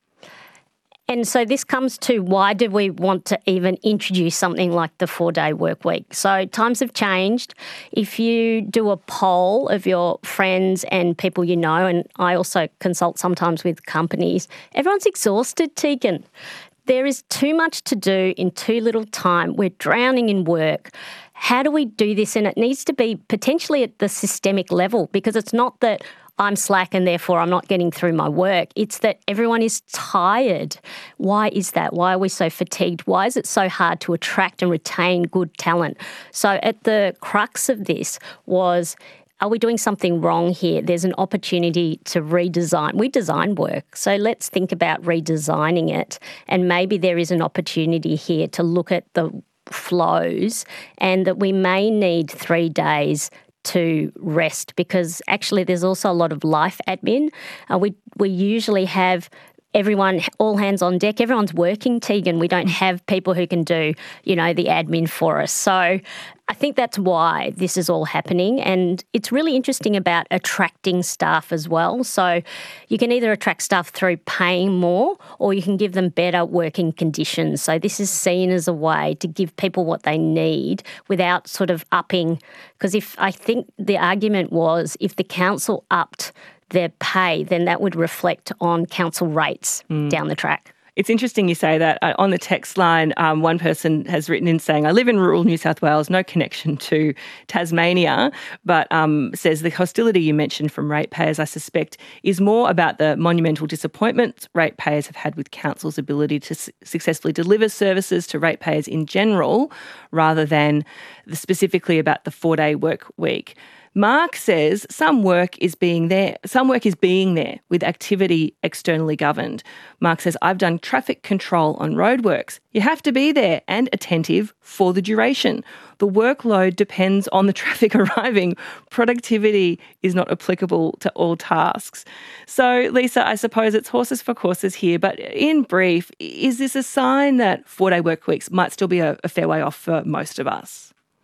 And so this comes to why do we want to even introduce something like the four-day work week? So times have changed. If you do a poll of your friends and people you know, and I also consult sometimes with companies, everyone's exhausted, Tegan. There is too much to do in too little time. We're drowning in work. How do we do this? And it needs to be potentially at the systemic level, because it's not that I'm slack and therefore I'm not getting through my work. It's that everyone is tired. Why is that? Why are we so fatigued? Why is it so hard to attract and retain good talent? So at the crux of this was, are we doing something wrong here? There's an opportunity to redesign. We design work, so let's think about redesigning it. And maybe there is an opportunity here to look at the flows, and that we may need three days to rest, because actually there's also a lot of life admin. Uh, we we usually have everyone, all hands on deck. Everyone's working, Tegan. We don't have people who can do, you know, the admin for us. So I think that's why this is all happening. And it's really interesting about attracting staff as well. So you can either attract staff through paying more, or you can give them better working conditions. So this is seen as a way to give people what they need without sort of upping. Because if I think the argument was, if the council upped their pay, then that would reflect on council rates mm. down the track. It's interesting you say that. Uh, on the text line, um, one person has written in saying, I live in rural New South Wales, no connection to Tasmania, but um, says the hostility you mentioned from ratepayers, I suspect, is more about the monumental disappointment ratepayers have had with council's ability to su- successfully deliver services to ratepayers in general, rather than the, specifically about the four-day work week. Mark says some work is being there, some work is being there with activity externally governed. Mark says, I've done traffic control on roadworks. You have to be there and attentive for the duration. The workload depends on the traffic arriving. Productivity is not applicable to all tasks. So, Lisa, I suppose it's horses for courses here, but in brief, is this a sign that four-day work weeks might still be a, a fair way off for most of us?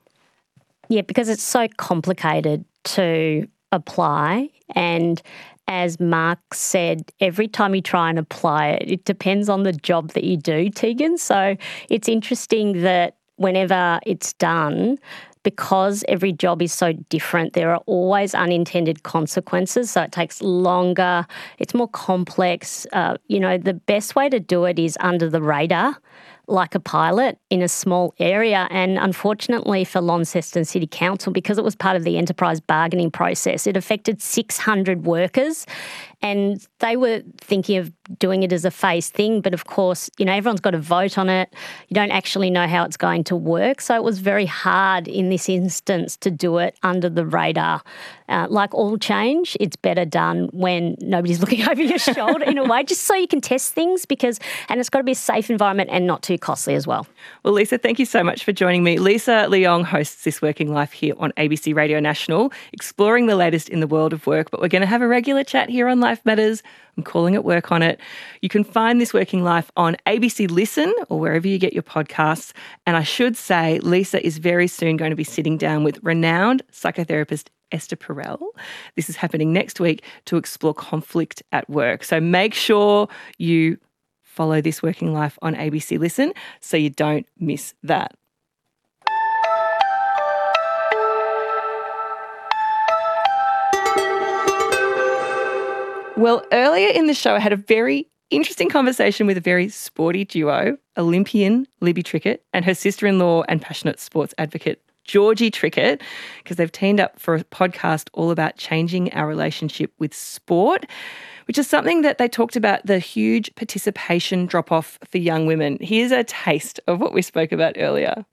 Yeah, because it's so complicated to apply, and as Mark said, every time you try and apply it, it depends on the job that you do, Tegan. So it's interesting that whenever it's done, because every job is so different, there are always unintended consequences. So it takes longer, it's more complex. Uh, you know, the best way to do it is under the radar, like a pilot in a small area. And unfortunately for Launceston City Council, because it was part of the enterprise bargaining process, it affected six hundred workers, and they were thinking of doing it as a phased thing. But of course, you know, everyone's got to vote on it. You don't actually know how it's going to work. So it was very hard in this instance to do it under the radar. Uh, like all change, it's better done when nobody's looking over your shoulder in a way, just so you can test things, because, and it's got to be a safe environment and not too costly as well. Well, Lisa, thank you so much for joining me. Lisa Leong hosts This Working Life here on A B C Radio National, exploring the latest in the world of work, but we're going to have a regular chat here on Life Matters. I'm calling it Work On It. You can find This Working Life on A B C Listen or wherever you get your podcasts. And I should say, Lisa is very soon going to be sitting down with renowned psychotherapist Esther Perel. This is happening next week to explore conflict at work. So make sure you follow This Working Life on A B C Listen so you don't miss that. Well, earlier in the show, I had a very interesting conversation with a very sporty duo, Olympian Libby Trickett and her sister-in-law and passionate sports advocate Georgie Trickett, because they've teamed up for a podcast all about changing our relationship with sport, which is something that they talked about, the huge participation drop-off for young women. Here's a taste of what we spoke about earlier.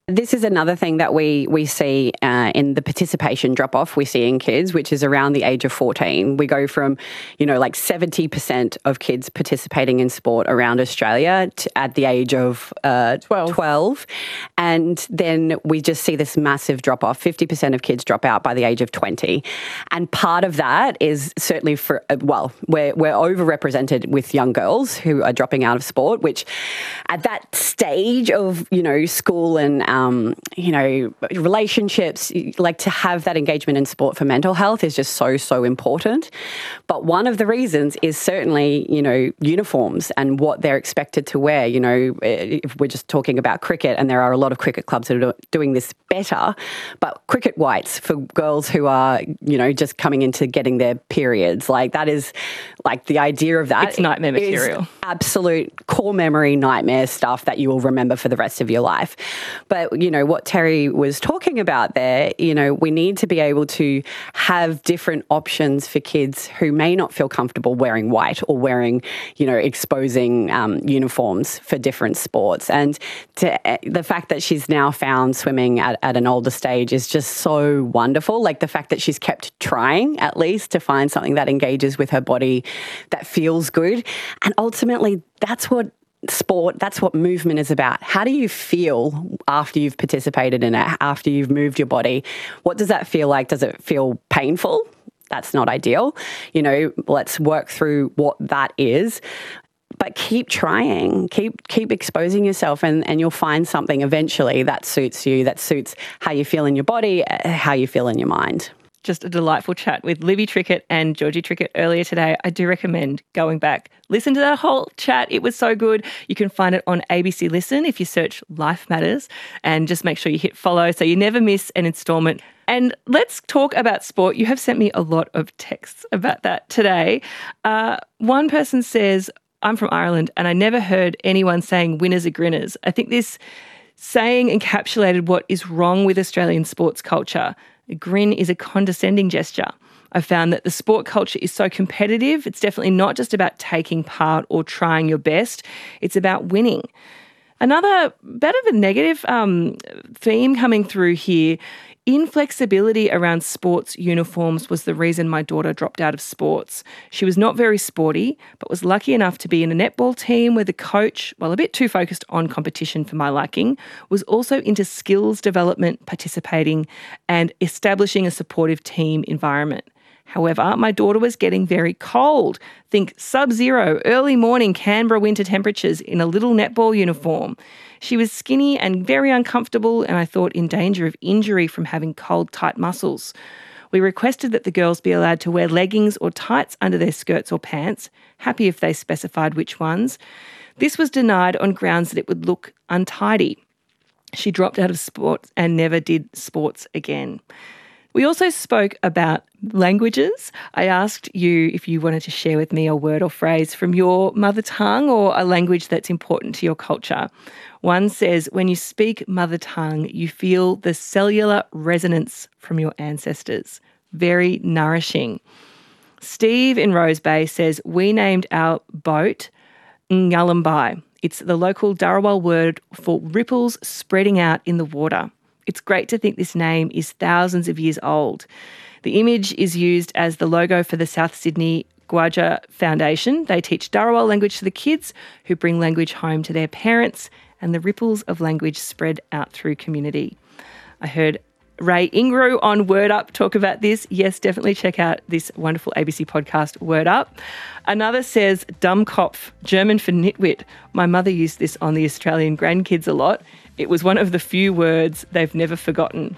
This is another thing that we we see uh, in the participation drop-off we see in kids, which is around the age of fourteen. We go from, you know, like seventy percent of kids participating in sport around Australia to, at the age of uh, twelve. twelve. And then we just see this massive drop-off. fifty percent of kids drop out by the age of twenty. And part of that is certainly for, well, we're, we're overrepresented with young girls who are dropping out of sport, which at that stage of, you know, school and Um, you know, relationships, like to have that engagement in sport for mental health is just so, so important. But one of the reasons is certainly, you know, uniforms and what they're expected to wear. You know, if we're just talking about cricket, and there are a lot of cricket clubs that are doing this better, but cricket whites for girls who are, you know, just coming into getting their periods, like that is like the idea of that. It's nightmare material. Absolute core memory nightmare stuff that you will remember for the rest of your life. But you know, what Terry was talking about there, you know, we need to be able to have different options for kids who may not feel comfortable wearing white or wearing, you know, exposing um, uniforms for different sports. And to, uh, the fact that she's now found swimming at, at an older stage is just so wonderful. Like the fact that she's kept trying at least to find something that engages with her body, that feels good. And ultimately, that's what sport, that's what movement is about. How do you feel after you've participated in it, after you've moved your body? What does that feel like? Does it feel painful? That's not ideal. You know, let's work through what that is. But keep trying, keep keep exposing yourself, and, and you'll find something eventually that suits you, that suits how you feel in your body, how you feel in your mind. Just a delightful chat with Libby Trickett and Georgie Trickett earlier today. I do recommend going back. Listen to that whole chat. It was so good. You can find it on A B C Listen if you search Life Matters, and just make sure you hit follow so you never miss an instalment. And let's talk about sport. You have sent me a lot of texts about that today. Uh, one person says, I'm from Ireland and I never heard anyone saying winners are grinners. I think this saying encapsulated what is wrong with Australian sports culture. A grin is a condescending gesture. I found that the sport culture is so competitive. It's definitely not just about taking part or trying your best. It's about winning. Another bit of a negative um, theme coming through here, inflexibility around sports uniforms was the reason my daughter dropped out of sports. She was not very sporty, but was lucky enough to be in a netball team where the coach, while a bit too focused on competition for my liking, was also into skills development, participating and establishing a supportive team environment. However, my daughter was getting very cold. Think sub-zero, early morning Canberra winter temperatures in a little netball uniform. She was skinny and very uncomfortable, and I thought in danger of injury from having cold, tight muscles. We requested that the girls be allowed to wear leggings or tights under their skirts or pants, happy if they specified which ones. This was denied on grounds that it would look untidy. She dropped out of sports and never did sports again. We also spoke about languages. I asked you if you wanted to share with me a word or phrase from your mother tongue or a language that's important to your culture. One says, when you speak mother tongue, you feel the cellular resonance from your ancestors. Very nourishing. Steve in Rose Bay says, we named our boat Ngulumbai. It's the local Dharawal word for ripples spreading out in the water. It's great to think this name is thousands of years old. The image is used as the logo for the South Sydney Gwaja Foundation. They teach Dharawal language to the kids who bring language home to their parents, and the ripples of language spread out through community. I heard Ray Ingru on Word Up talk about this. Yes, definitely check out this wonderful A B C podcast, Word Up. Another says Dummkopf, German for nitwit. My mother used this on the Australian grandkids a lot. It was one of the few words they've never forgotten.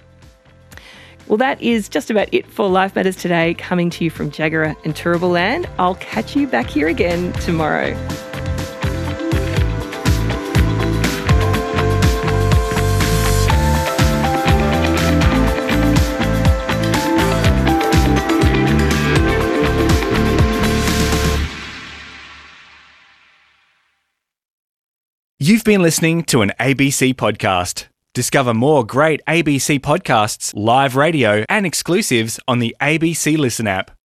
Well, that is just about it for Life Matters today, coming to you from Jagera and Turrbal Land. I'll catch you back here again tomorrow. You've been listening to an A B C podcast. Discover more great A B C podcasts, live radio, and exclusives on the A B C Listen app.